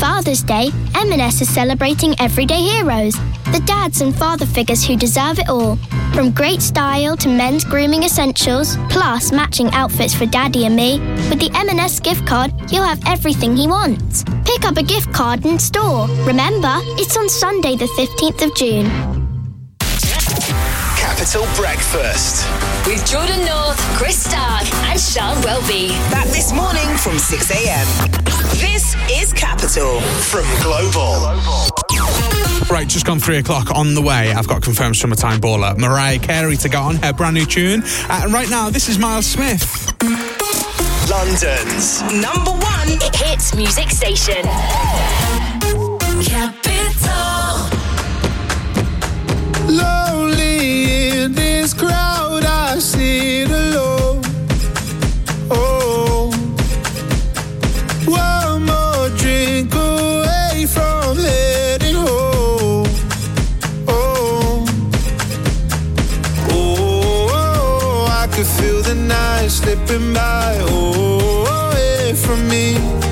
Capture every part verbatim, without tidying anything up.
Father's Day, M and S is celebrating everyday heroes, the dads and father figures who deserve it all. From great style to men's grooming essentials, plus matching outfits for Daddy and me, with the M and S gift card, you'll have everything he wants. Pick up a gift card in store. Remember, it's on Sunday the fifteenth of June. Capital Breakfast with Jordan North, Chris Stark and Sean Welby. Back this morning from six a.m. This is Capital from Global. Right, just gone three o'clock on the way. I've got confirmed summertime baller Mariah Carey to get on her brand new tune. Uh, and right now, this is Miles Smith. London's number one hit music station. Capital. Lonely in this crowd, I sit alone. Oh, one more drink away from heading home. Oh, oh, I could feel the night slipping by. Oh, away from me.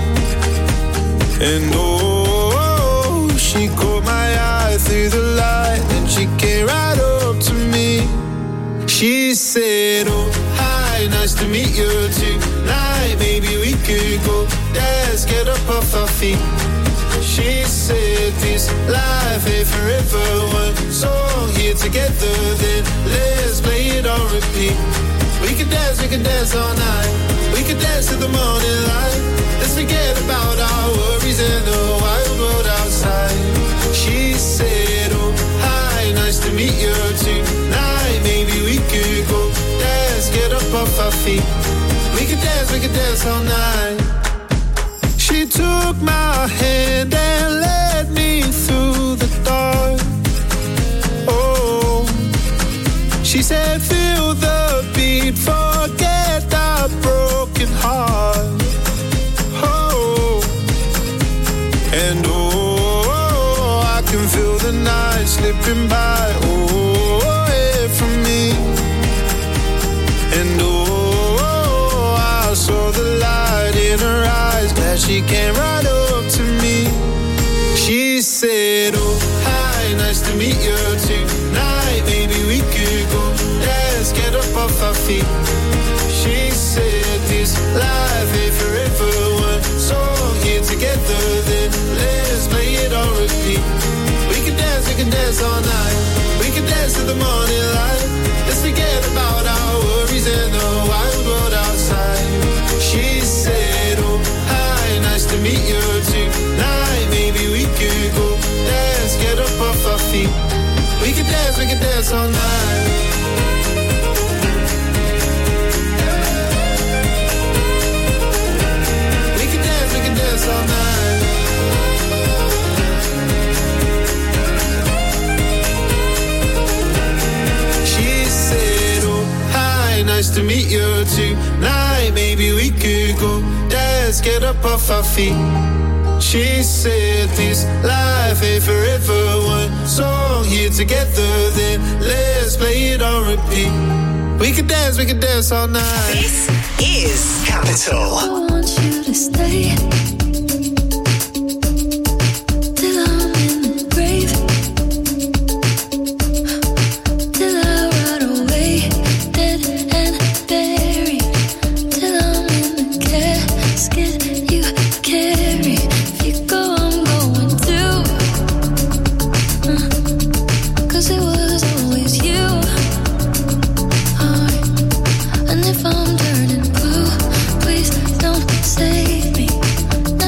And oh, she caught my eye through the light, and she came right up to me. She said, oh, hi, nice to meet you tonight. Maybe we could go dance, get up off our feet. She said, this life ain't forever. One song here together, then let's play it on repeat. We can dance, we can dance all night. We can dance to the morning light. Let's forget about our worries and the wild world outside. She said, oh, hi, nice to meet you tonight. Maybe we could go dance, get up off our feet. We could dance, we could dance all night. She took my hand and led me through the dark. Oh, she said, feel the beat, forget our broken heart. Oh, and oh, I can feel the night slipping by. Oh, away from me. And oh, I saw the light in her eyes as she came right up to me. She said, oh, hi, nice to meet you tonight. Maybe we could go dance, get up off our feet. She said, this life ain't forever. One song here together, then let's play it on repeat. We can dance, we can dance all night. We can dance to the morning light. Let's forget about our worries and the wild world outside. She said, oh, hi, nice to meet you tonight. Maybe we could go dance, get up off our feet. We can dance, we can dance all night. We can dance, we can dance all night. She said, oh, hi, nice to meet you tonight. Maybe we could go dance, get up off our feet. She said, this life ain't forever. One song here together, then let's play it on repeat. We can dance, we can dance all night. This is Capital. I want you to stay till I'm in the grave, till I rot away, dead and buried, till I'm in the casket you carry. If you go, I'm going too, uh, 'cause it was always you. Alright. And if I'm turning blue, please don't save me.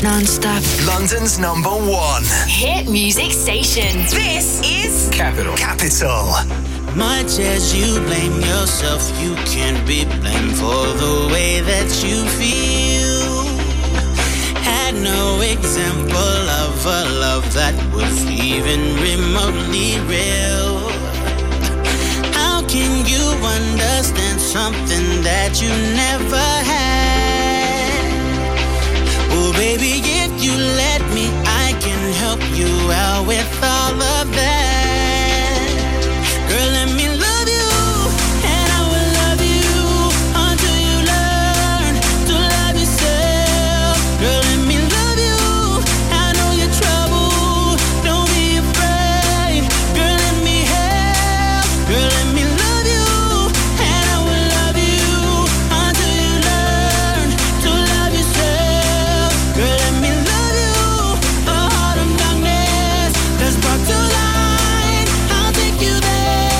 non-stop. London's number one hit music station. This is Capital. Capital. Much as you blame yourself, you can't be blamed for the way that you feel. Had no example of a love that was even remotely real. How can you understand something that you never had? Oh, baby, if you let me, I can help you out with all of that. Girl, let me love you, and I will love you until you learn to love yourself. Girl, let me love you, I know you're trouble, don't be afraid. Girl, let me help, girl, let me love you, and I will love you until you learn to love yourself. Girl, let me love you, a heart of darkness that's brought to light, I'll take you there.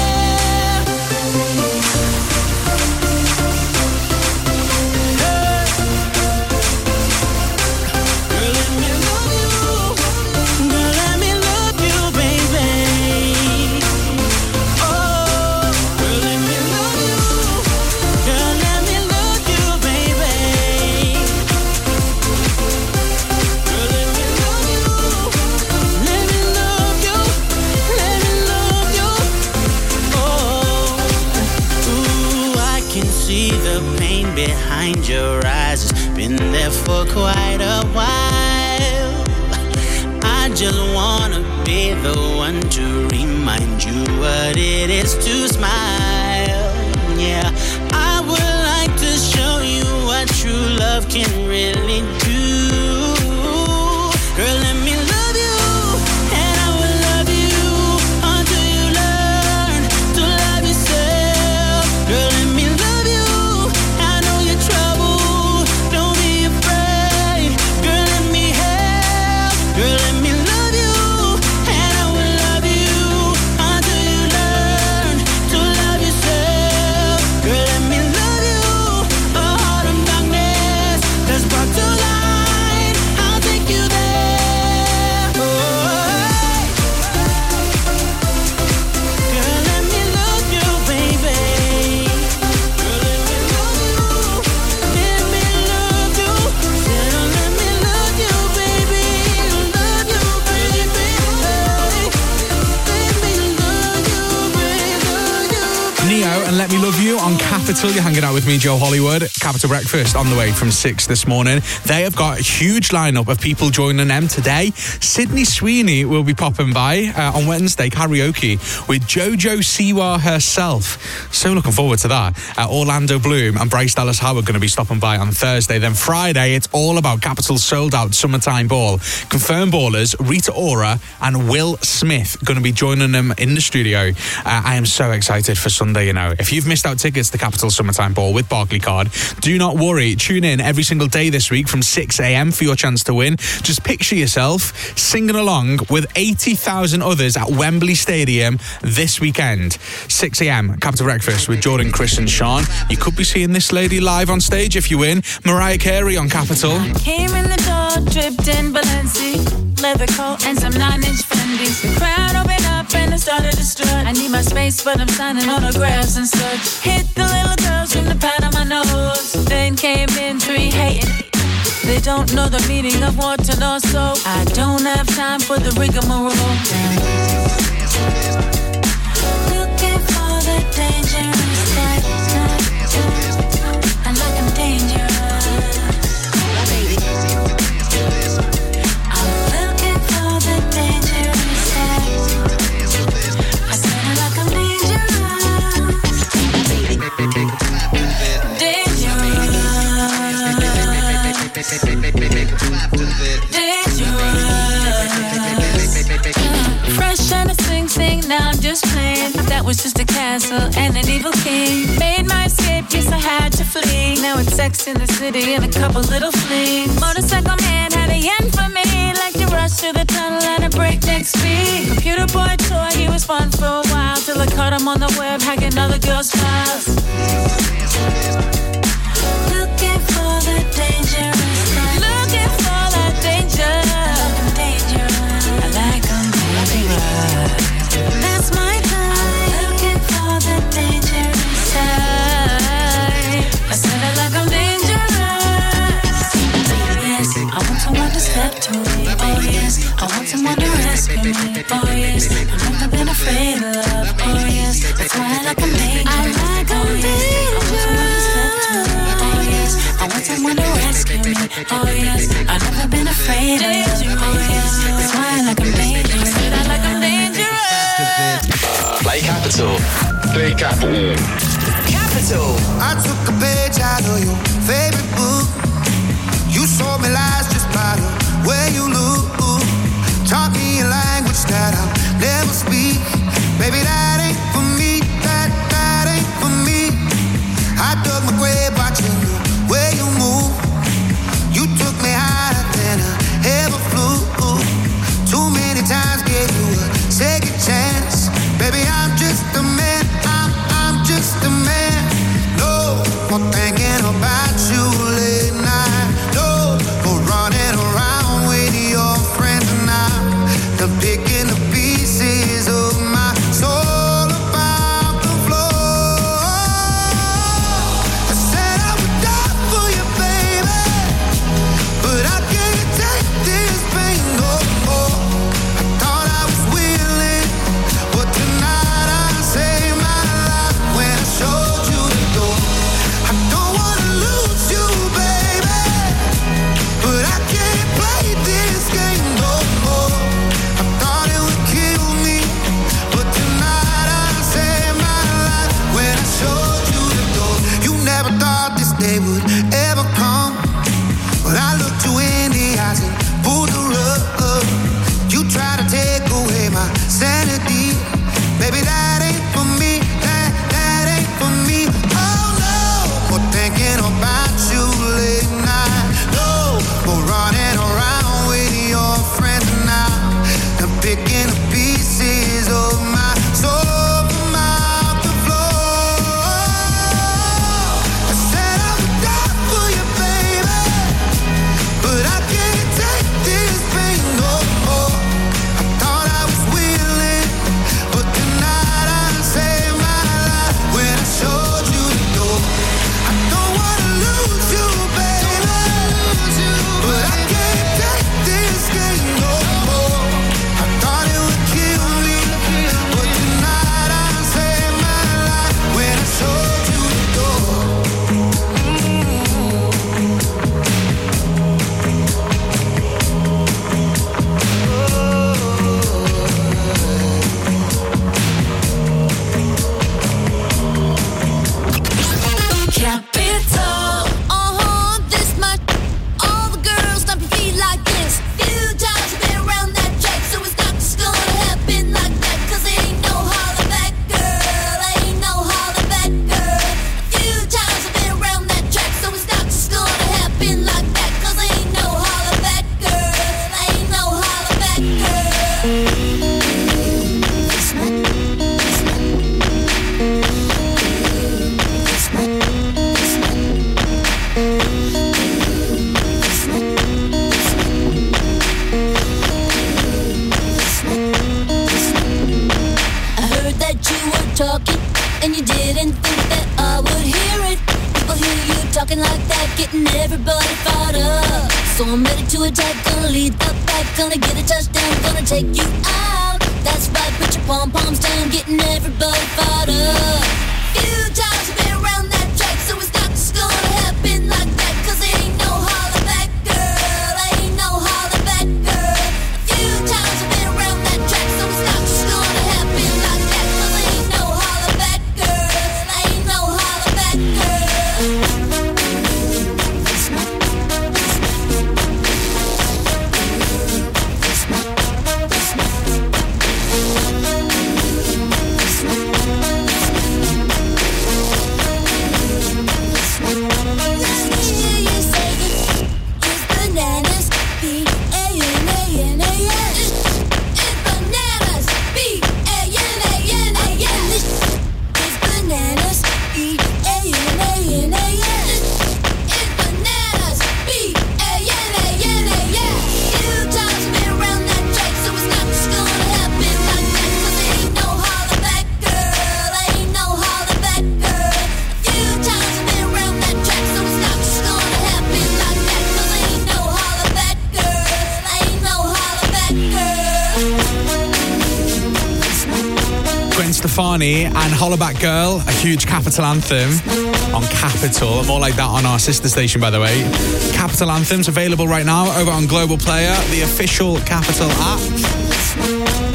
Behind your eyes, it's been there for quite a while. I just wanna be the one to remind you what it is to smile. Yeah, I would like to show you what true love can really do. Girl, let me love you, and I will love you until you learn to love yourself. Girl, let me love you, trouble, don't be afraid. Girl, let me help. Girl, let me love you, and I will love you until you learn to love yourself. Girl, let me love you, a heart of darkness that's brought to light, I'll take you there. Oh, girl, let me love you, baby. Girl, let me love you. Let me love you. Said, oh, let me love you, baby. Love you, baby. Let me love you, baby. Love you, baby. Neo and Let Me Love You on Capital. You're hanging out with me, Joe Hollywood. Capital Breakfast on the way from six this morning. They have got a huge lineup of people joining them today. Sydney Sweeney will be popping by uh, on Wednesday, karaoke with Jojo Siwa herself. So looking forward to that. Uh, Orlando Bloom and Bryce Dallas Howard going to be stopping by on Thursday. Then Friday, it's all about Capital's sold out summertime ball. Confirmed ballers Rita Ora and Will Smith going to be joining them in the studio. Uh, I am so excited for Sunday, you know. If you've missed out tickets to Capital Summertime Ball with Barclaycard, do not worry. Tune in every single day this week from six a.m. for your chance to win. Just picture yourself singing along with eighty thousand others at Wembley Stadium this weekend. six a.m. Capital Breakfast with Jordan, Chris and Sean. You could be seeing this lady live on stage if you win. Mariah Carey on Capital. Came in the door, dripped in Balenci, leather coat and some nine-inch Fendis. The crowd opened up and it started to strut. I need my space, but I'm signing autographs and such. Hit the little girls from the pad on my nose. Then came in three hating. They don't know the meaning of water nor soap. I don't have time for the rigmarole. Looking for the dangerous life. I like I'm dangerous. Fresh and a sing sing, now I'm just playing. That was just a castle and an evil king. Made my escape, yes I had to flee. Now it's sex in the city and a couple little flings. Motorcycle man had a yen for me, like to rush through the tunnel at a breakneck speed. Computer boy toy, he was fun for a while, till I caught him on the web hacking other girls' files. Looking for the dangerous life. Looking for the dangerous Oh yes, I've never been afraid of you. Oh yes, that's why I like I'm dangerous. I like I'm dangerous. Play Capital. Play Capital. Capital. I took a page out of your favorite book. You sold me lies just by the way you look. Taught me a language that I'll never speak. Baby, that ain't for me. That, that ain't for me. I dug my grave watching the way you move. You took me higher than I ever flew. Too many times gave you a second chance. Baby, I'm just a man. I'm, I'm just a man. No more thinking about you late night. No more running around with your friends and I'm done picking the pieces of my soul about the floor. I said I would die for you, baby, but I can't take this pain no more. I thought I was willing, but tonight I saved my life when I showed you the door. I don't wanna lose you, baby, but I can't play this game no more. I thought it would kill me, but tonight I saved my life when I showed you the door. You never thought this day would ever come, but I looked you in the eyes and pulled the rug. You tried to take away my sanity. Baby, that ain't for me. That, that ain't for me. Oh no, more thinking about you late night. No, more running around with your friends and now I'm picking the pieces of my soul from out the floor. I said I would die for you, baby, but I can't take this pain no more. I thought I was willing, but tonight I saved my life when I showed you the door. I don't wanna lose you, baby, but I can't take this game no more. I thought it would kill me, but tonight I saved my life when I showed you the door. Capital. Uh-huh, this much. All the girls stomp your feet like this. Few times you've been around that track, so it's not just gonna happen like that. Cause ain't no holler back, girl. Ain't no holler back, girl. A few times I've been around that track, so it's not just gonna happen like that. Cause ain't no holler back, girl. Ain't no holler back, girl. This much. This much. This much. I heard that you were talking, and you didn't think that I would hear it. People hear you talking like that, getting everybody fired up. So I'm ready to attack, gonna lead the pack, gonna get a touchdown, gonna take you out. That's right, put your pom-poms down, getting everybody fired up. Few times you've been around that track, so it's not just gonna happen like that. Cause ain't no holler back, girl. Ain't no holler back, girl. A few times you've been around that track, so it's not just gonna happen like that. Cause ain't no holler back, girl. Ain't no holler back, girl. This much. This much. This much. This much. Gwen Stefani and Hollaback Girl, a huge Capital anthem on Capital. More like that on our sister station, by the way. Capital Anthems available right now over on Global Player, the official Capital app.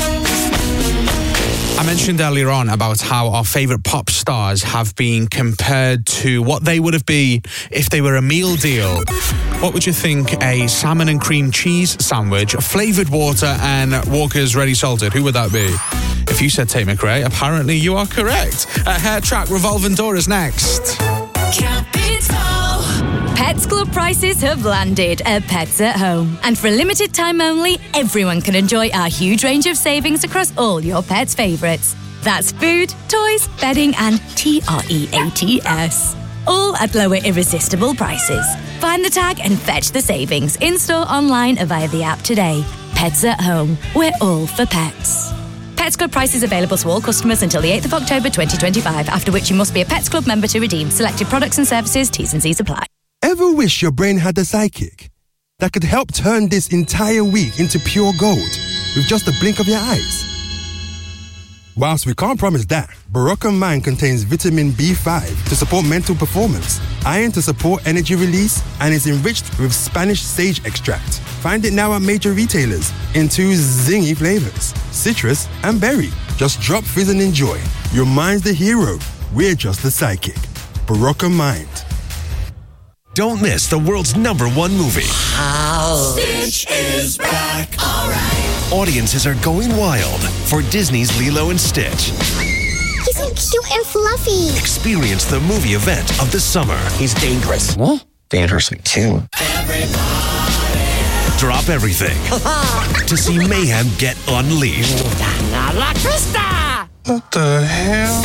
I mentioned earlier on about how our favourite pop stars have been compared to what they would have been if they were a meal deal. What would you think a salmon and cream cheese sandwich, flavoured water and Walker's Ready Salted? Who would that be? If you said Tate McRae, apparently you are correct. A hair track, Revolving Door is next. Pets Club prices have landed at Pets at Home. And for a limited time only, everyone can enjoy our huge range of savings across all your pets' favourites. That's food, toys, bedding and T R E A T S. All at lower irresistible prices. Find the tag and fetch the savings in-store, online or via the app today. Pets at Home. We're all for pets. Pets Club prices available to all customers until the eighth of October twenty twenty-five, after which you must be a Pets Club member to redeem selected products and services. T's and C's apply. Ever wish your brain had a sidekick that could help turn this entire week into pure gold with just a blink of your eyes? Whilst we can't promise that, Barocca Mind contains vitamin B five to support mental performance, iron to support energy release, and is enriched with Spanish sage extract. Find it now at major retailers in two zingy flavors, citrus and berry. Just drop fizz and enjoy. Your mind's the hero. We're just the sidekick. Barocca Mind. Don't miss the world's number one movie. Stitch is back. All right. Audiences are going wild for Disney's Lilo and Stitch. He's so cute and fluffy. Experience the movie event of the summer. He's dangerous. What? Dangerous too. Everybody. Drop everything to see mayhem get unleashed. What the hell?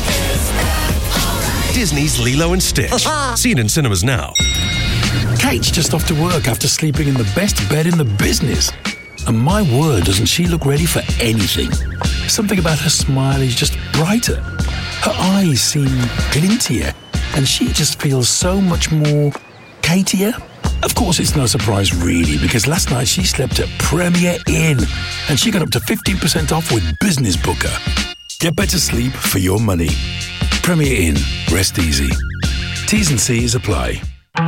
Disney's Lilo and Stitch. Seen in cinemas now. Kate's just off to work after sleeping in the best bed in the business. And my word, doesn't she look ready for anything? Something about her smile is just brighter. Her eyes seem glintier. And she just feels so much more Katier. Of course, it's no surprise really, because last night she slept at Premier Inn. And she got up to fifteen percent off with Business Booker. Get better sleep for your money. Premier Inn. Rest easy. T's and C's apply.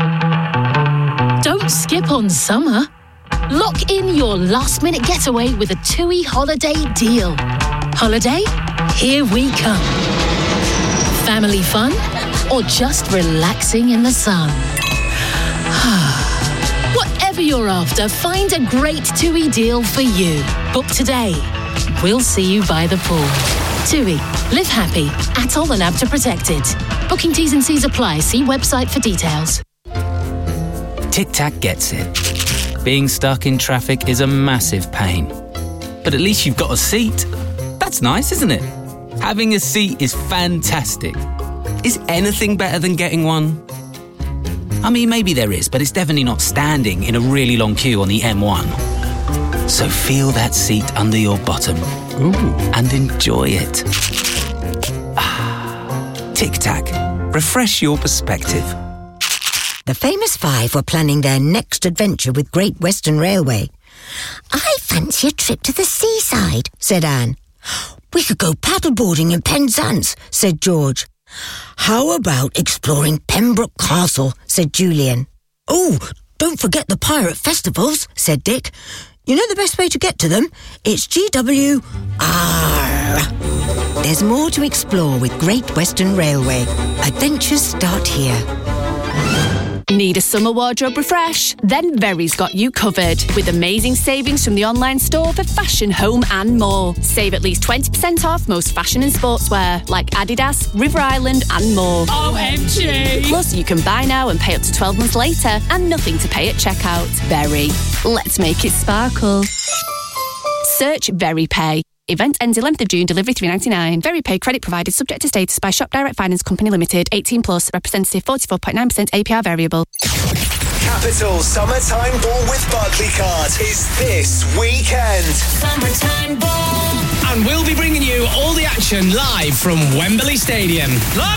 Don't skip on summer. Lock in your last-minute getaway with a TUI holiday deal. Holiday? Here we come. Family fun? Or just relaxing in the sun? Whatever you're after, find a great TUI deal for you. Book today. We'll see you by the pool. TUI. Live happy. Atoll and ABTA protected. Booking T's and C's apply. See website for details. Tic Tac gets it. Being stuck in traffic is a massive pain. But at least you've got a seat. That's nice, isn't it? Having a seat is fantastic. Is anything better than getting one? I mean, maybe there is, but it's definitely not standing in a really long queue on the M one. So feel that seat under your bottom. Ooh. And enjoy it. Ah, Tic Tac. Refresh your perspective. The Famous Five were planning their next adventure with Great Western Railway. I fancy a trip to the seaside, said Anne. We could go paddleboarding in Penzance, said George. How about exploring Pembroke Castle, said Julian. Oh, don't forget the pirate festivals, said Dick. You know the best way to get to them? It's G W R. There's more to explore with Great Western Railway. Adventures start here. Need a summer wardrobe refresh? Then Very's got you covered with amazing savings from the online store for fashion, home and more. Save at least twenty percent off most fashion and sportswear like Adidas, River Island and more. O M G! Plus you can buy now and pay up to twelve months later and nothing to pay at checkout. Very. Let's make it sparkle. Search Very Pay. Event ends eleventh of June, delivery three ninety-nine. Very Pay credit provided subject to status by Shop Direct Finance Company Limited. eighteen plus, representative forty-four point nine percent A P R variable. Capital Summertime Ball with Barclaycard is this weekend. Summertime Ball. And we'll be bringing you all the action live from Wembley Stadium. London!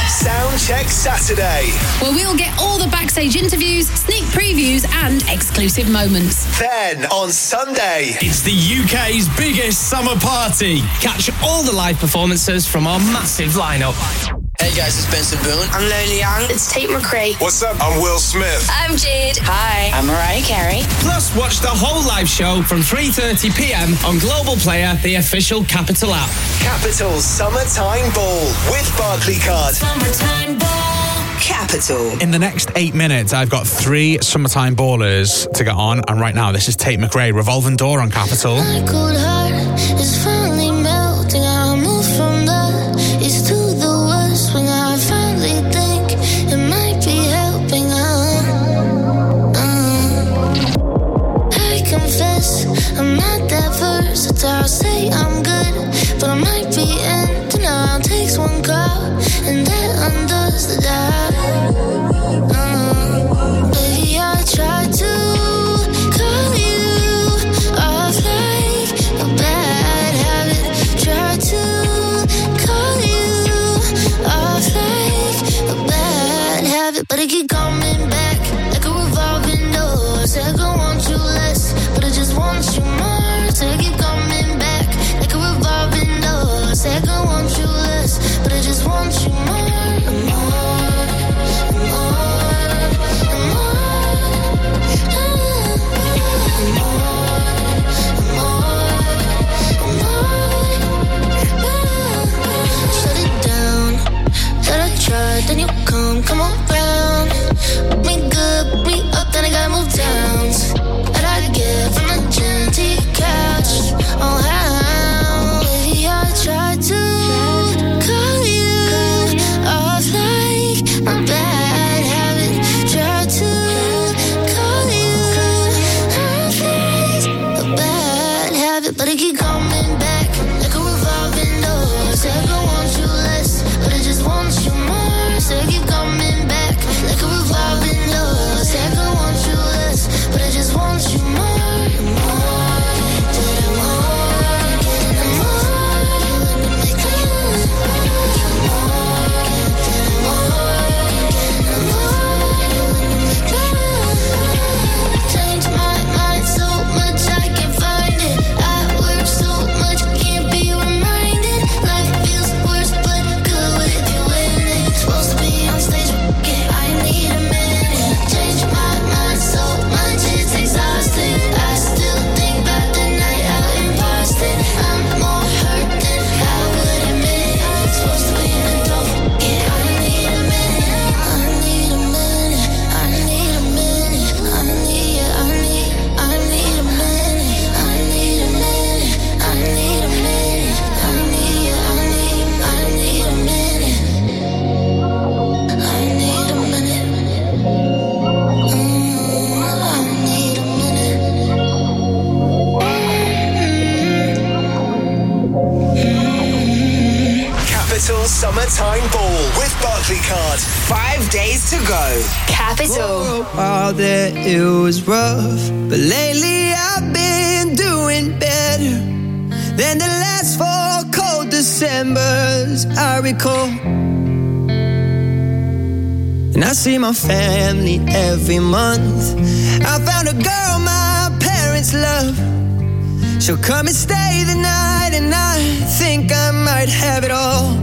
Soundcheck Saturday. Where we'll get all the backstage interviews, sneak previews, and exclusive moments. Then, on Sunday, it's the U K's biggest summer party. Catch all the live performances from our massive lineup. Hey guys, it's Benson Boone. I'm Lily Young. It's Tate McRae. What's up? I'm Will Smith. I'm Jade. Hi. I'm Mariah Carey. Plus, watch the whole live show from three thirty p.m. on Global Player, the official Capital app. Capital's Summertime Ball with Barclaycard. Summertime Ball. Capital. In the next eight minutes, I've got three Summertime Ballers to get on. And right now, this is Tate McRae, Revolving Door on Capital. My cold heart is finally melting. I move from the east to the west when I finally think it might be helping. Uh, uh. I confess I'm not that versatile. Say I'm good, but I might be in denial. Takes one call and that undoes the job. Uh, baby, I tried to call you off like a bad habit. Try to call you off like a bad habit, but I keep coming back like a revolving door. Said I want you less, but I just want you more. Said I keep coming back like a revolving door. Said I want you less, but I just want you more. Then you come, come around. Put me good, put me up, then I gotta move downs. That I get from the gym to your couch. Oh, how? Baby, I tried to call you off like a bad habit. Tried to call you off like a bad habit, but I keep coming back like a revolving door. Said I want you less, but I just want you more. I keep coming back like a revolving door. Say I want you less, but I just want you more, more. Get more, get more. Make me more, change my mind so much I can't find it. I work so much, can't be reminded. Life feels worse, but good with you in it. Supposed to be on stage, okay, I need a minute. Change my mind so much, it's exhausting. I still think about the night out in Boston. I'm more hurt than I would admit. Supposed to be an adult, yeah, I need a minute. I need a minute, I need a minute. I need, I need, I need a minute. I need a minute, I need a minute. I need, I need, I need a minute. I need a minute. Mm, I need a minute. Capital Summertime Ball with Barclaycard. Five days to go. Capital. All that it was rough, but lately I've been doing better than the last four cold Decembers I recall. And I see my family every month. I found a girl my parents love. She'll come and stay the night, and I think I might have it all.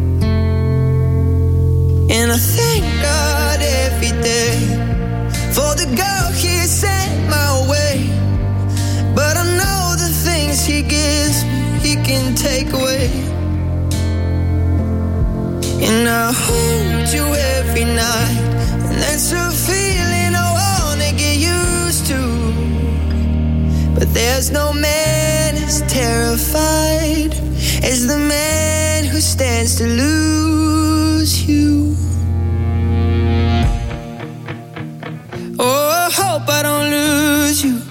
And I thank God every day for the girl He sent my way. But I know the things He gives me, He can take away. And I hold you every night, and that's a feeling I wanna get used to. But there's no man as terrified as the man who stands to lose you. Oh, I hope I don't lose you.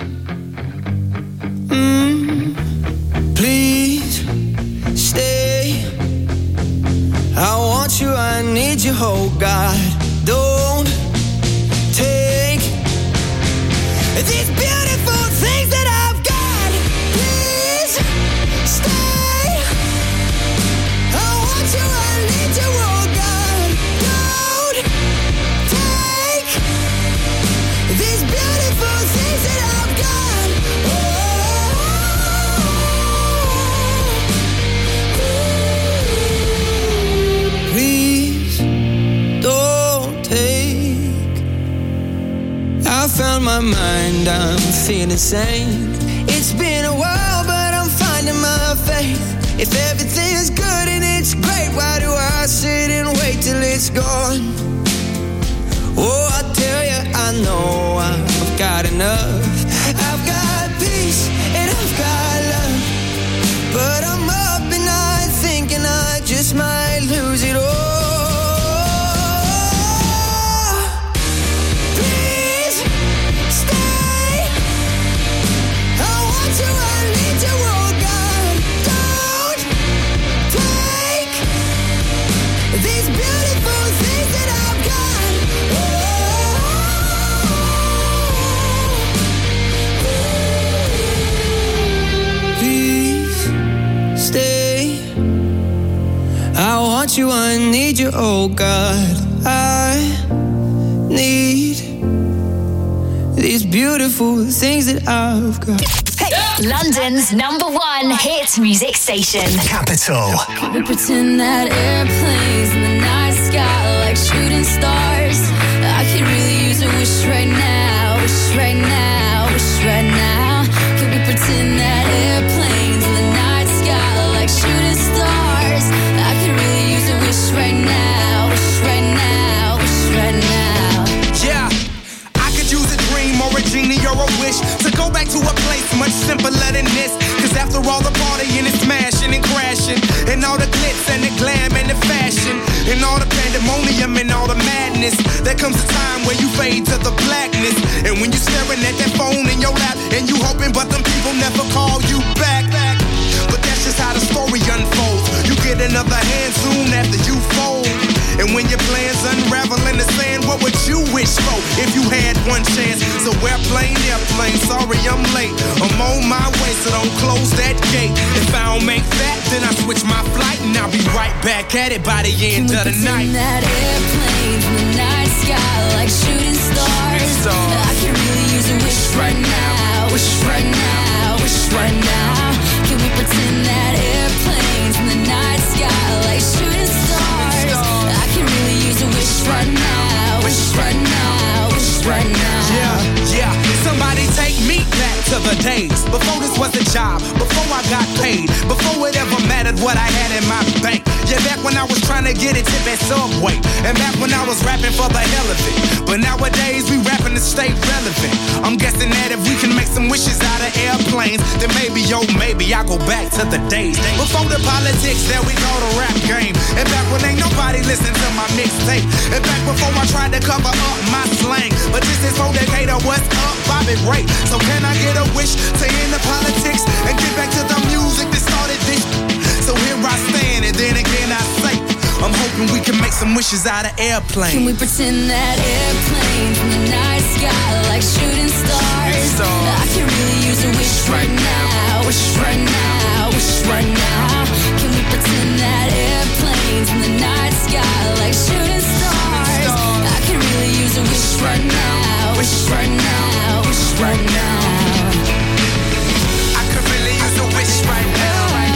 Mm, please stay. I want you, I need you, oh God. Don't take these beautiful things that I've got. Please stay. I want you, I need you, oh God. my mind, I'm feeling sane. It's been a while, but I'm finding my faith. If everything's good and it's great, why do I sit and wait till it's gone? Oh, I tell you, I know I've got enough. I've got peace and I've got love, but I'm up at night thinking I just might lose it all. Please stay. I want you, I need you, oh God. Don't take these beautiful things that I've got. Please stay. I want you, I need you, oh God. I need these beautiful things that I've got. Hey, London's number one hit music station. Capital. We pretend that airplanes in the night sky like shooting stars. I could really use a wish right now, wish right now, wish right now. Can we pretend that airplanes in the night sky like shooting stars? I could really use a wish right now, wish right now, wish right now. Yeah, I could use a dream or a genie or a wish to go back to a place much simpler than this. Cause after all the partying and smashing and crashing, and all the glitz and the glam and the fashion, and all the pandemonium and all the madness, there comes a time where you fade to the blackness. And when you're staring at that phone in your lap, and you hoping but them people never call you back. But that's just how the story unfolds. You get another hand soon after you fold. And when your plans unravel in the sand, what would you wish for if you had one chance? So airplane, airplane, sorry I'm late. I'm on my way, so don't close that gate. If I don't make that, then I switch my flight, and I'll be right back at it by the end of the night. That airplane in the night sky like shooting stars. I can really use a wish right now, wish right now, wish right now. Can we pretend that airplanes in the night sky like shooting stars? I can really use a wish right now, wish right now, wish right now. Yeah, yeah. Somebody take me back to the days before this was a job, before I got paid, before it ever mattered what I had in my bank. Yeah, back when I was trying to get a tip at Subway, and back when I was rapping for the hell of it. But nowadays we rapping to stay relevant. I'm guessing that if we can make some wishes out of airplanes, then maybe, yo, maybe I go back to the days before the politics, there we go, the rap game. And back when ain't nobody listen to my mixtape, and back before I tried to cover up my slang. But this is for Decatur, what's up, Bobby Ray? So can I get a wish to end the politics and get back to the music that started this? So here I stand, and then again I say, I'm hoping we can make some wishes out of airplanes. Can we pretend that airplanes in the night sky like shooting stars? I can really use a wish right now, wish right now, wish right now. Can we pretend that airplanes in the night sky like shooting stars? I can really use a wish right now, wish right now, wish right now. I could really use a wish right now.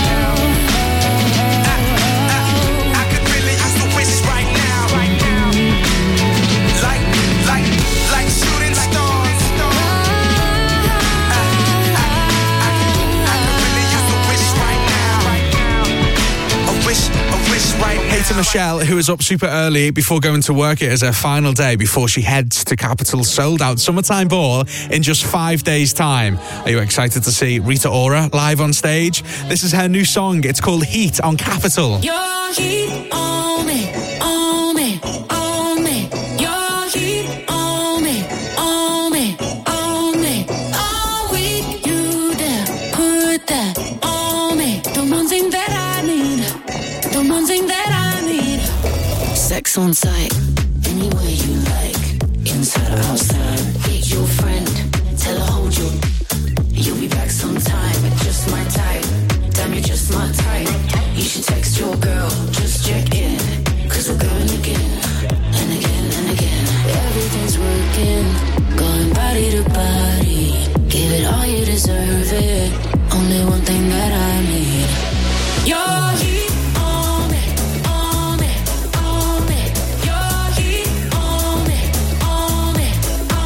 Hey to Michelle, who is up super early before going to work. It is her final day before she heads to Capital's sold-out Summertime Ball in just five days' time. Are you excited to see Rita Ora live on stage? This is her new song. It's called Heat on Capital. Your heat on me, on me, on me. Your heat on me, on me, on me. All week you there, put that on me. The one thing that I need, the one thing that I need. Sex on site, any way you like. Inside or outside, hit your friend, tell her hold you. You'll be back sometime, just my type. Damn, you're just my type. You should text your girl, just check in. Cause we're going again, and again, and again. Everything's working, going body to body. Give it all, you deserve it. Only one thing that I need. Your heat on me, on me, on me. Your heat on me, on me, on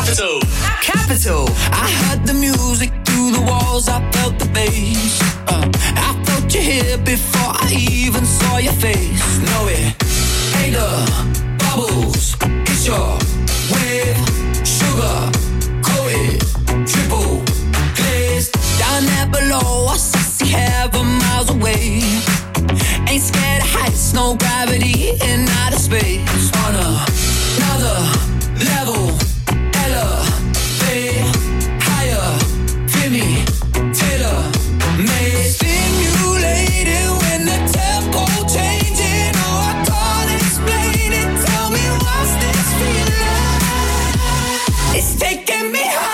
Capital. Capital. I heard the music through the walls, I felt the bass. Uh, I felt you here before I even saw your face. Know it, ain't the bubbles. It's your wave, sugar, coated, triple glazed. Down there below, I see heaven miles away. Ain't scared of heights, no gravity in outer space. On another level, elevate higher, feel me, tailor made. Stimulated when the tempo changing. Oh, I can't explain it. Tell me what's this feeling? It's taking me high.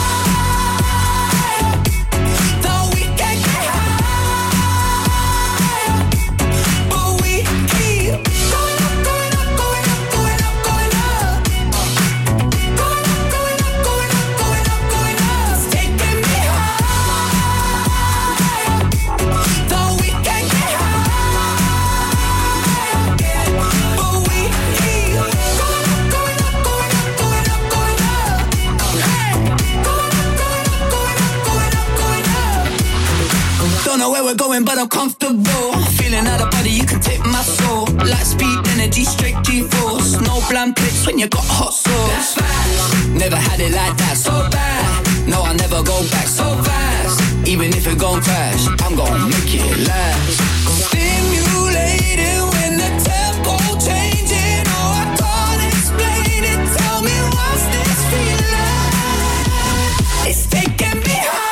Don't know where we're going, but I'm comfortable. Feeling out of body, you can take my soul. Light speed, energy, straight G-force. No bland pics when you got hot sauce. That's fast. Never had it like that, so bad. No, I'll never go back so fast. Even if it gon' crash, I'm gon' make it last. Stimulated when the tempo changing. Oh, I can't explain it. Tell me what's this feeling? It's taking me high.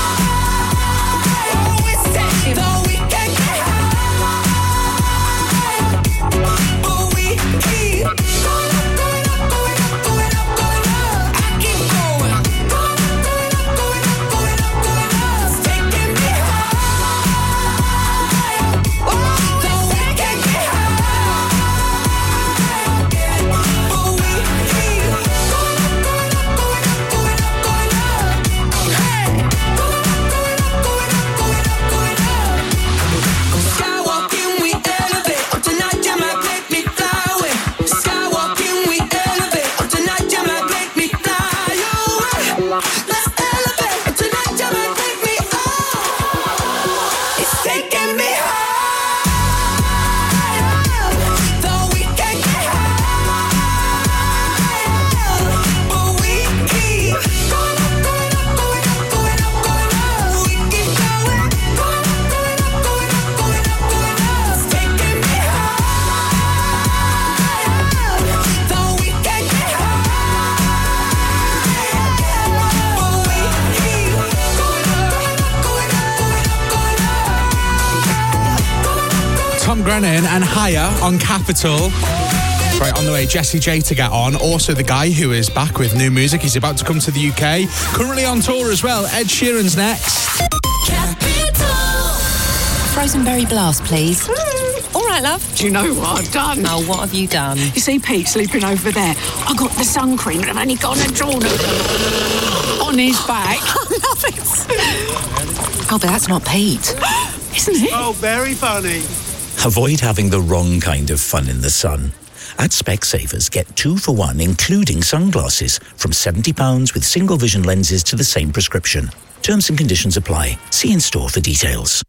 Brennan and Higher on Capital. Right, on the way, Jessie J to get on. Also, the guy who is back with new music. He's about to come to the U K. Currently on tour as well. Ed Sheeran's next. Capital. Frozen berry blast, please. Mm. All right, love. Do you know what I've done? Oh, what have you done? You see Pete sleeping over there. I got the sun cream and I've only gone and drawn it on his back. I love it. Oh, but that's not Pete. Isn't it? Oh, very funny. Avoid having the wrong kind of fun in the sun. At Specsavers, get two for one, including sunglasses, from seventy pounds with single vision lenses to the same prescription. Terms and conditions apply. See in store for details.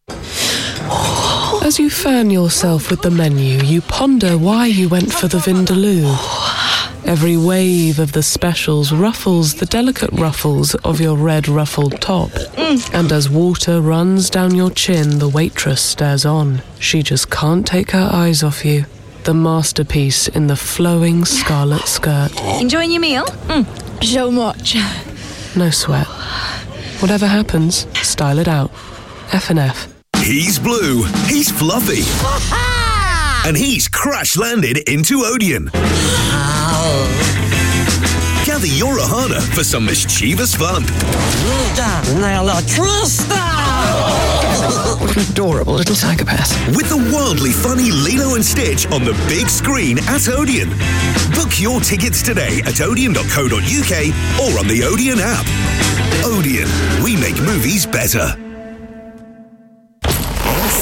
As you fan yourself with the menu, you ponder why you went for the Vindaloo. Every wave of the specials ruffles the delicate ruffles of your red ruffled top. Mm. And as water runs down your chin, the waitress stares on. She just can't take her eyes off you. The masterpiece in the flowing scarlet skirt. Enjoying your meal? Mm. So much. No sweat. Whatever happens, style it out. F and F. He's blue, he's fluffy, and he's crash-landed into Odeon. Gather your Ohana for some mischievous fun. What an adorable little psychopath. With the wildly funny Lilo and Stitch on the big screen at Odeon. Book your tickets today at odeon dot co dot uk or on the Odeon app. Odeon, we make movies better.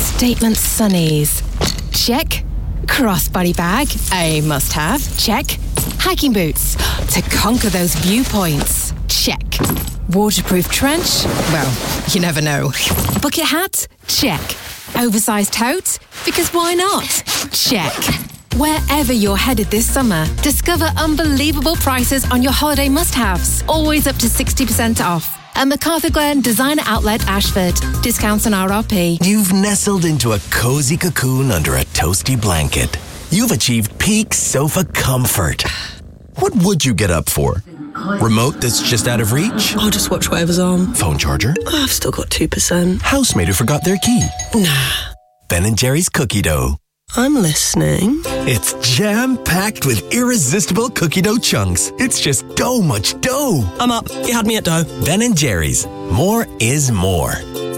Statement Sunnies. Check. Crossbody bag, a must-have. Check. Hiking boots to conquer those viewpoints. Check. Waterproof trench? Well, you never know. Bucket hat? Check. Oversized tote? Because why not? Check. Wherever you're headed this summer, discover unbelievable prices on your holiday must-haves. Always up to sixty percent off. At MacArthur Glen Designer Outlet, Ashford. Discounts on R R P. You've nestled into a cozy cocoon under a toasty blanket. You've achieved peak sofa comfort. What would you get up for? Remote that's just out of reach? I'll just watch whatever's on. Phone charger? I've still got two percent. Housemate who forgot their key? Nah. Ben and Jerry's cookie dough. I'm listening. It's jam-packed with irresistible cookie dough chunks. It's just dough much dough. I'm up. You had me at dough. Ben and Jerry's. More is more.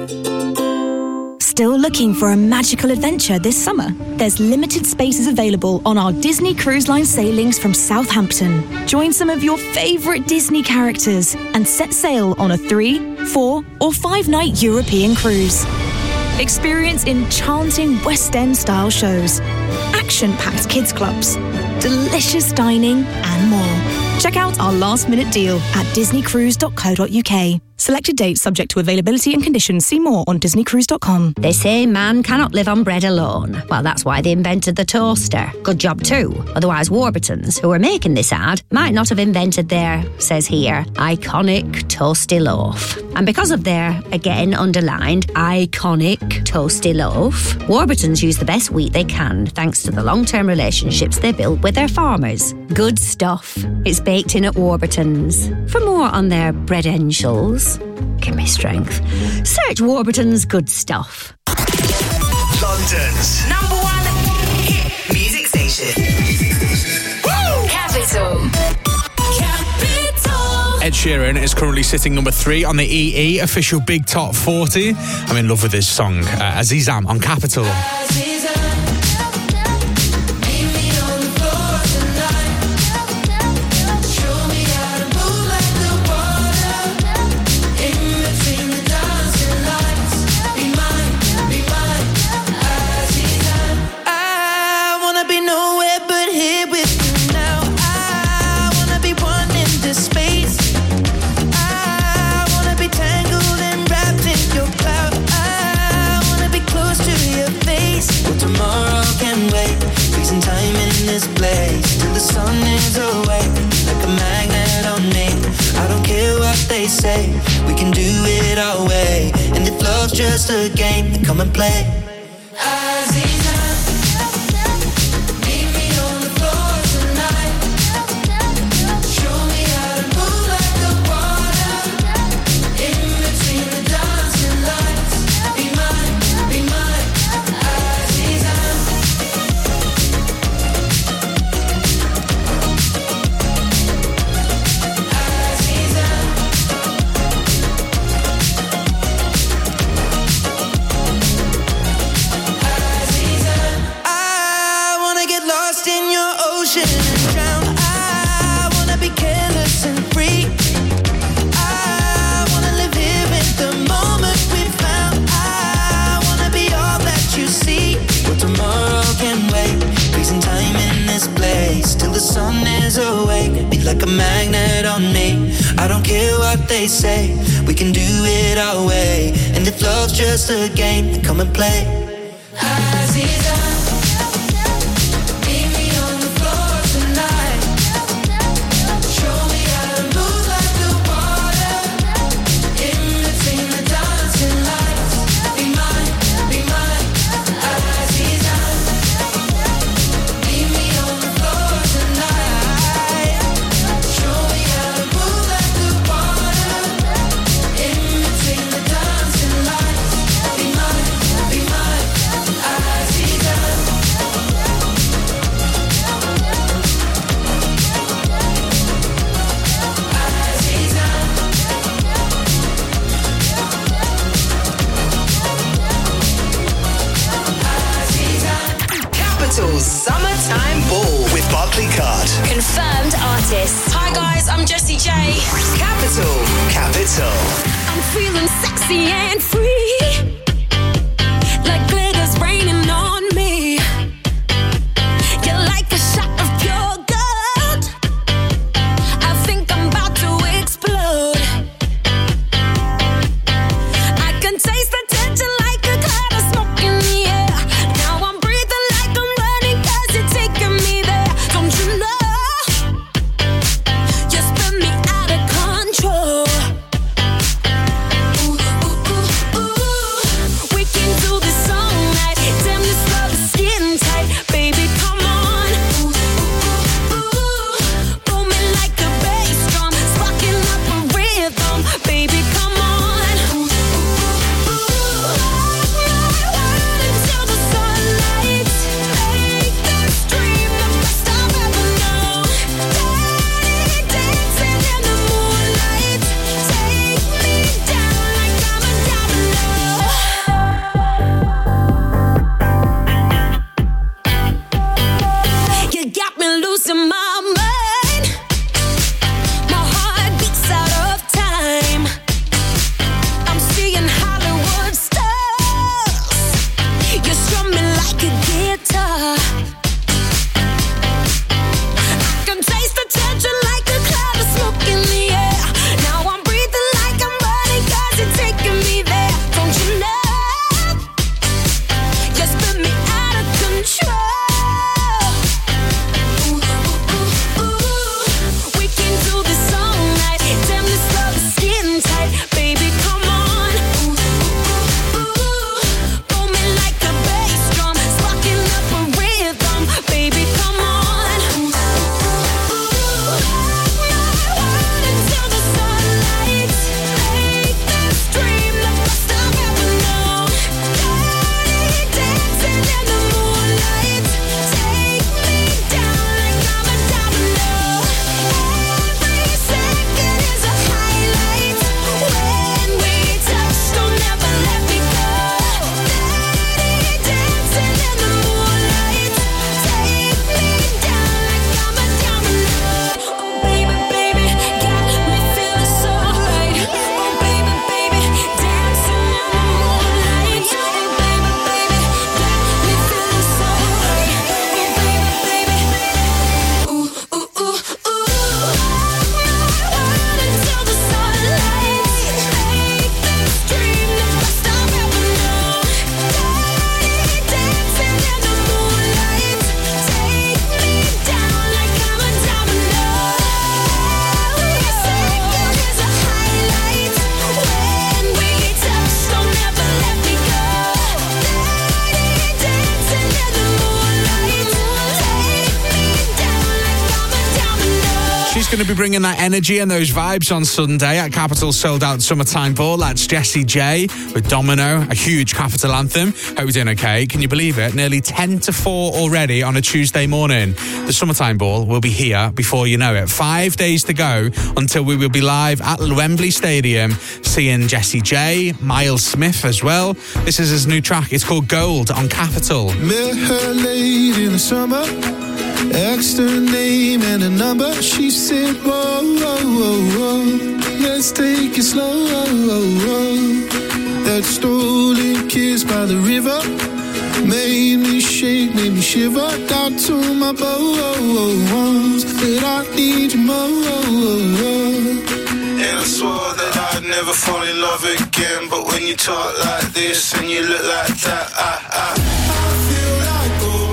Still looking for a magical adventure this summer? There's limited spaces available on our Disney Cruise Line sailings from Southampton. Join some of your favourite Disney characters and set sail on a three, four or five night European cruise. Experience enchanting West End style shows, action-packed kids clubs, delicious dining and more. Check out our last minute deal at disney cruise dot co dot uk. Selected dates subject to availability and conditions. See more on disney cruise dot com. They say man cannot live on bread alone. Well, that's why they invented the toaster. Good job too. Otherwise, Warburtons, who are making this ad, might not have invented their, says here, iconic toasty loaf. And because of their, again underlined, iconic toasty loaf, Warburtons use the best wheat they can thanks to the long-term relationships they built with their farmers. Good stuff. It's baked in at Warburtons. For more on their breadentials, give me strength. Search Warburton's Good Stuff. London's number one hit music station. Woo! Capital. Capital. Ed Sheeran is currently sitting number three on the E E official Big Top forty. I'm in love with this song. Uh, Azizam on Capital. They say we can do it our way, and if love's just a game, then come and play. Like a magnet on me. I don't care what they say, we can do it our way. And if love's just a game, then come and play. Summertime Ball with Barclaycard. Confirmed artists. Hi guys, I'm Jessie J. Capital. Capital. I'm feeling sexy and free. Like glitter's raining on me. You're like a shot of pure gold. losing my mind. My heart beats out of time. I'm seeing Hollywood stars. You're strumming like a guitar. I can taste the tension like a cloud of smoke in the air. Now I'm breathing like I'm running 'cause you're taking me there. Don't you know? You spin me out of control. Going to be bringing that energy and those vibes on Sunday at Capital's sold-out Summertime Ball. That's Jessie J with Domino, a huge Capital anthem. Hope you're doing okay. Can you believe it? Nearly ten to four already on a Tuesday morning. The Summertime Ball will be here before you know it. Five days to go until we will be live at Wembley Stadium seeing Jessie J, Miles Smith as well. This is his new track. It's called Gold on Capital. Met her late in the summer. Asked her name and a number. She said, whoa, whoa, whoa, whoa. Let's take it slow. That stolen kiss by the river made me shake, made me shiver. Down to my bones. Said I need you more. And I swore that I'd never fall in love again. But when you talk like this and you look like that, I, I, I feel like gold.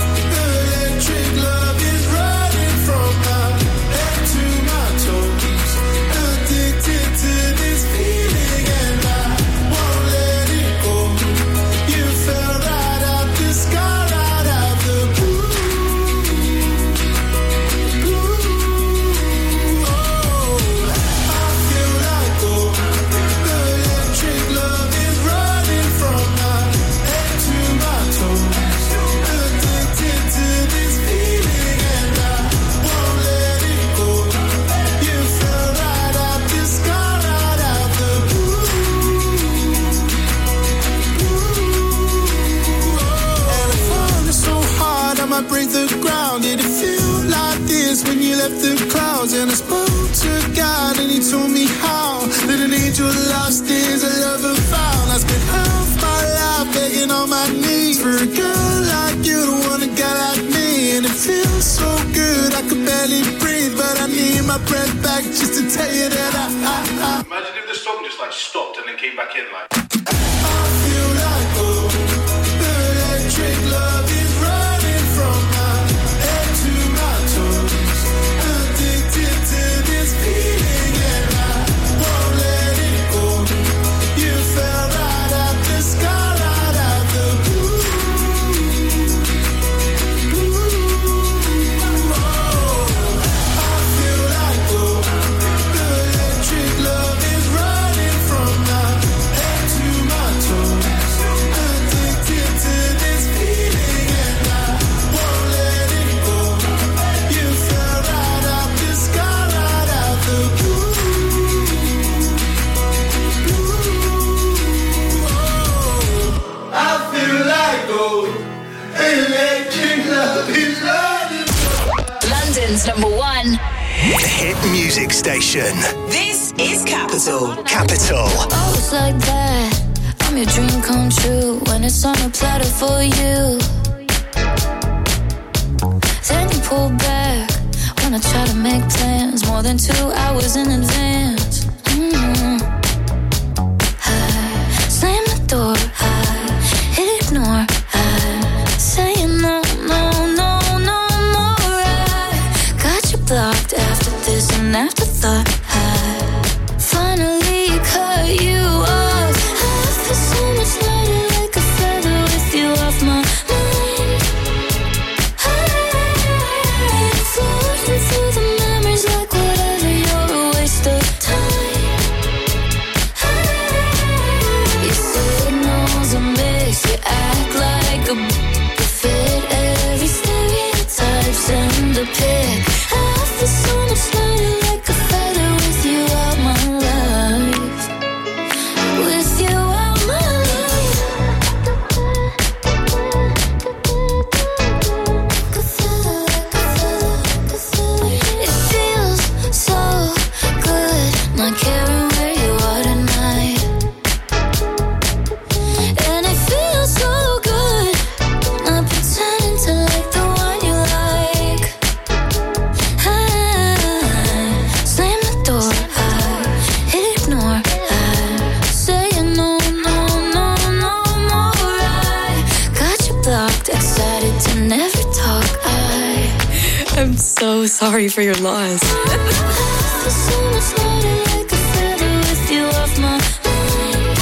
Break the ground. Did it feel like this when you left the clouds? And I spoke to God and he told me how that an angel lost is a lover found. I spent half my life begging on my knees for a girl like you to want a guy like me. And it feels so good I could barely breathe, but I need my breath back just to tell you that I, I, I imagine if the song just like stopped and then came back in like I feel like gold. The electric love is running from my head to my toes. Addicted to this feeling and I won't let it go. You fell right out the sky, right out the blue. Oh, I feel like gold. The electric love is running from my head to London's number one hit music station. This is Capital. Capital. Oh, it's like that. I'm your dream come true when it's on a platter for you. Then you pull back when I try to make plans more than two hours in advance. Mm-hmm. I slam the door, I ignore, I say no, no, no, no more. I got you blocked after this and afterthought. I finally cut you off. I feel so much lighter like a feather with you off my mind. I'm floating through the memories like whatever, you're a waste of time. Your signals a mix, you act like a b- fit every stereotype, send a pic. I feel so much lighter like a feather with you out my life. With you out my life. It feels so good not caring where you are tonight. And it feels so good not pretending to like the one you like. I slam the door, I ignore, I say no, no, no, no more. I got you blocked, excited to never talk. I I'm so sorry for your loss. feel so much lighter like a feather with you off my mind.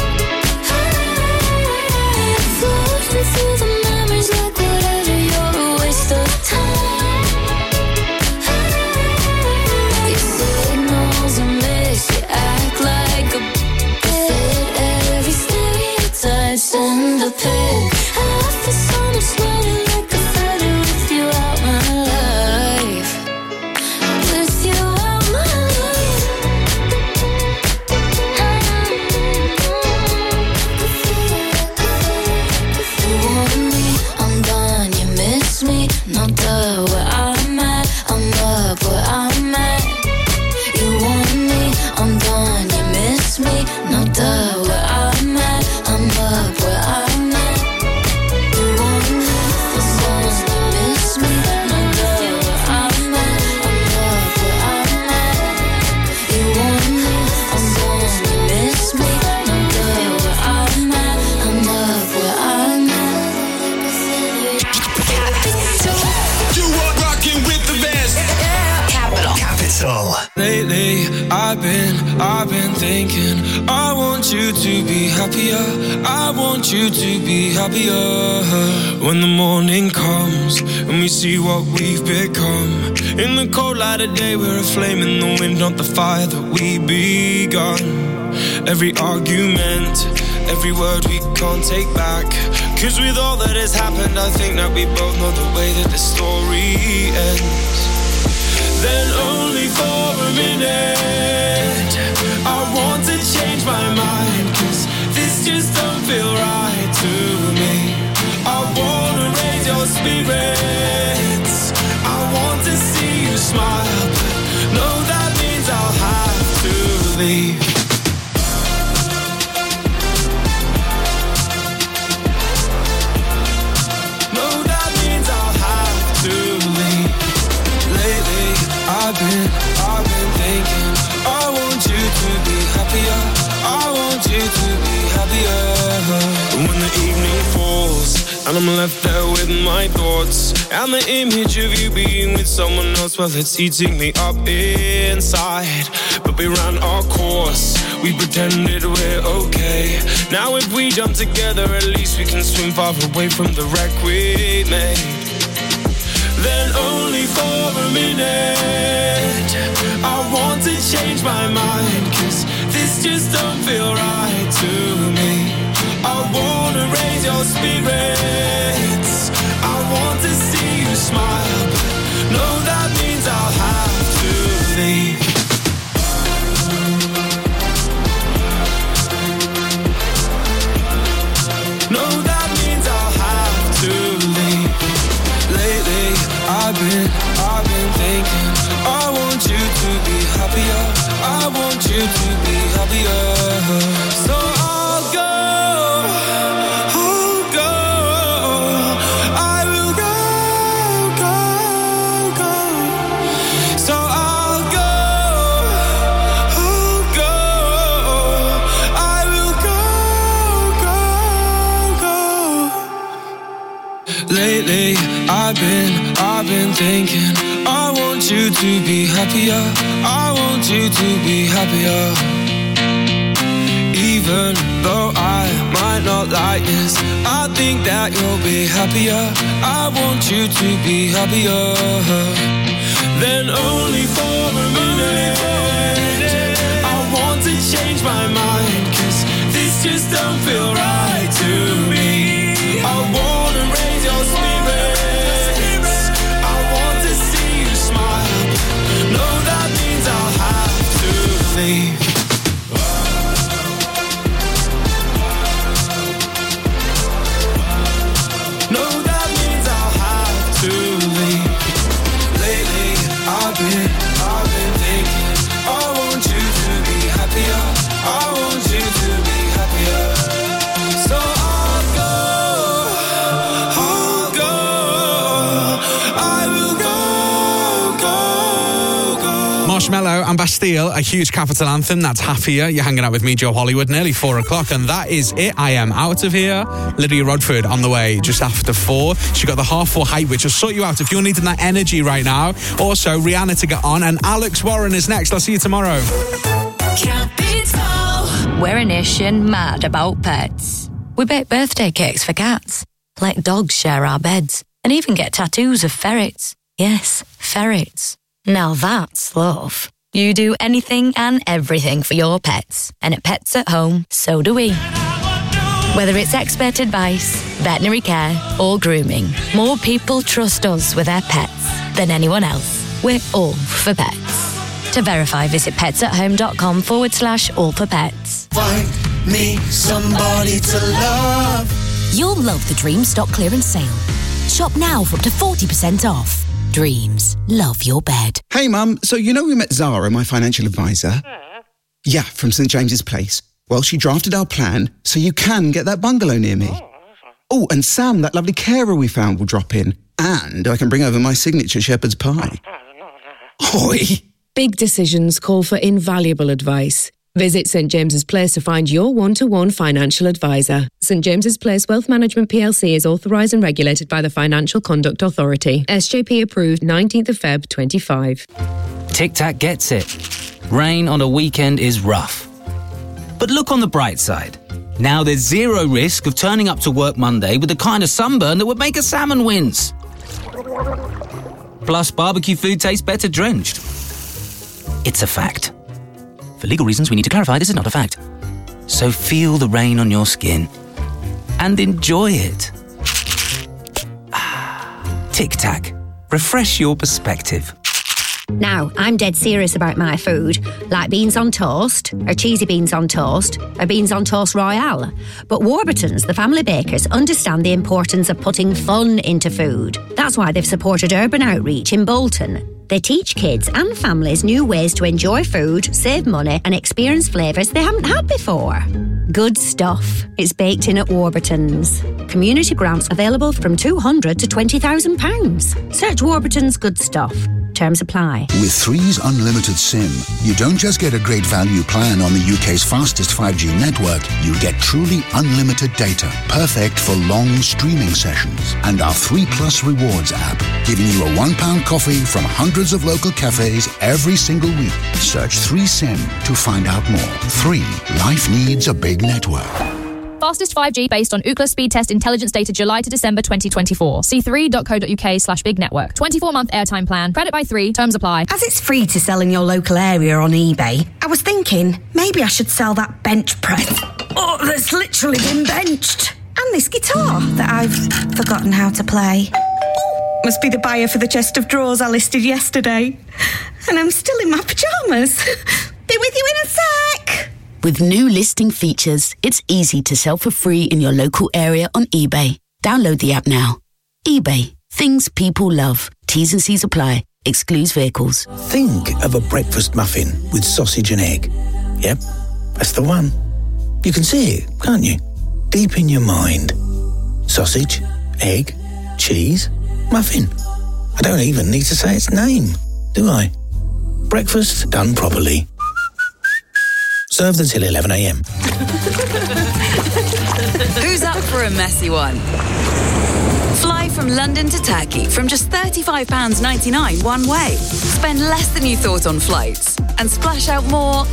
I'm floating through the memories like whatever, you're a waste of time. Your signals a mix, you act like a fit every stereotype, send a pic. I feel so much lighter like a feather with you out my life. With you out my life. You want me, I'm gone, you miss me. No duh, where I'm at, I'm up where I'm at. You want me, I'm gone, you miss me. No duh, where I'm at, I'm up where I'm at. You want me, I'm gone, you miss me. No duh, where I'm at, I'm up where I'm at. You want me, I'm gone, you miss me. No duh, where I'm at, I'm up where I'm at. You are rocking with the best. Capital. Capital. Lately, I've been, I've been thinking, I want you to be happier. I want you to be happier. When the morning comes and we see what we've become. In the cold light of day, we're a flame in the wind, not the fire that we begun. Every argument, every word we can't take back. Cause with all that has happened, I think that we both know the way that the story ends. Then only for a minute I want to change my mind, cause this just don't feel right to me. I wanna raise your spirits, I want to see you smile, but no, that means I'll have to leave. No, that means I'll have to leave. Lately, I've been, I've been thinking, I want you to be happier. I want you to be happier. When the evening falls and I'm left there with my thoughts and the image of you being with someone else, well, it's eating me up inside. But we ran our course, we pretended we're okay. Now if we jump together, at least we can swim far away from the wreck we made. Then only for a minute I want to change my mind, cause this just don't feel right to me. I wanna raise your spirits, I want to see you smile, but no, that means I'll have to leave. No, that means I'll have to leave. Lately, I've been, I've been Lately, I've been, I've been thinking, I want you to be happier. I want you to be happier. Even though I might not like this, I think that you'll be happier. I want you to be happier. Then only for a minute, I want to change my mind, 'cause this just don't feel right to me. I wanna raise your spirits, I want to see you smile. No, that means I'll have to leave. No, that means I'll have to leave. Lately, I've been, I've been thinking, I want you to be happier. I want you to be happier. So I'll go, I'll go, I will go, go, go. Marshmello and Bastille, a huge Capital anthem. That's Happier. You're hanging out with me, Joe Hollywood, nearly four o'clock, and that is it. I am out of here. Lydia Rodford on the way just after four. She got the half four hype, which will sort you out if you're needing that energy right now. Also, Rihanna to get on, and Alex Warren is next. I'll see you tomorrow. We're a nation mad about pets. We bake birthday cakes for cats, let dogs share our beds, and even get tattoos of ferrets. Yes, ferrets. Now that's love. You do anything and everything for your pets. And at Pets at Home, so do we. Whether it's expert advice, veterinary care, or grooming, more people trust us with their pets than anyone else. We're all for pets. To verify, visit petsathome.com forward slash all for pets. Find me somebody to love. You'll love the Dreams stock clearance sale. Shop now for up to forty percent off. Dreams. Love your bed. Hey, Mum. So you know we met Zara, my financial advisor? Yeah, from St James's Place. Well, she drafted our plan so you can get that bungalow near me. Oh, and Sam, that lovely carer we found, will drop in. And I can bring over my signature shepherd's pie. Oi! Big decisions call for invaluable advice. Visit St James's Place to find your one-to-one financial advisor. St James's Place Wealth Management P L C is authorised and regulated by the Financial Conduct Authority. S J P approved nineteenth of February twenty-five. Tic Tac gets it. Rain on a weekend is rough. But look on the bright side. Now there's zero risk of turning up to work Monday with the kind of sunburn that would make a salmon wince. Plus, barbecue food tastes better drenched. It's a fact. For legal reasons, we need to clarify this is not a fact. So feel the rain on your skin and enjoy it. Tic Tac. Refresh your perspective. Now, I'm dead serious about my food, like beans on toast, or cheesy beans on toast, or beans on toast royale. But Warburton's, the family bakers, understand the importance of putting fun into food. That's why they've supported urban outreach in Bolton. They teach kids and families new ways to enjoy food, save money, and experience flavours they haven't had before. Good stuff. It's baked in at Warburton's. Community grants available from two hundred to twenty thousand pounds. Search Warburton's Good Stuff. Terms apply. With Three's Unlimited SIM, you don't just get a great value plan on the U K's fastest five G network, you get truly unlimited data, perfect for long streaming sessions. And our three Plus Rewards app, giving you a one pound coffee from hundreds of local cafes every single week. Search three SIM to find out more. three. Life needs a big network. Fastest five G based on Ookla speed test intelligence data July to December twenty twenty-four. See three.co.uk slash big network. twenty-four month airtime plan. Credit by three. Terms apply. As it's free to sell in your local area on eBay, I was thinking maybe I should sell that bench press. Oh, that's literally been benched. And this guitar that I've forgotten how to play. Oh, must be the buyer for the chest of drawers I listed yesterday. And I'm still in my pyjamas. Be with you in a sec. With new listing features, it's easy to sell for free in your local area on eBay. Download the app now. eBay. Things people love. T's and C's apply. Excludes vehicles. Think of a breakfast muffin with sausage and egg. Yep, that's the one. You can see it, can't you? Deep in your mind. Sausage, egg, cheese, muffin. I don't even need to say its name, do I? Breakfast done properly. Served until eleven a.m. Who's up for a messy one? Fly from London to Turkey from just thirty-five pounds ninety-nine one way. Spend less than you thought on flights and splash out more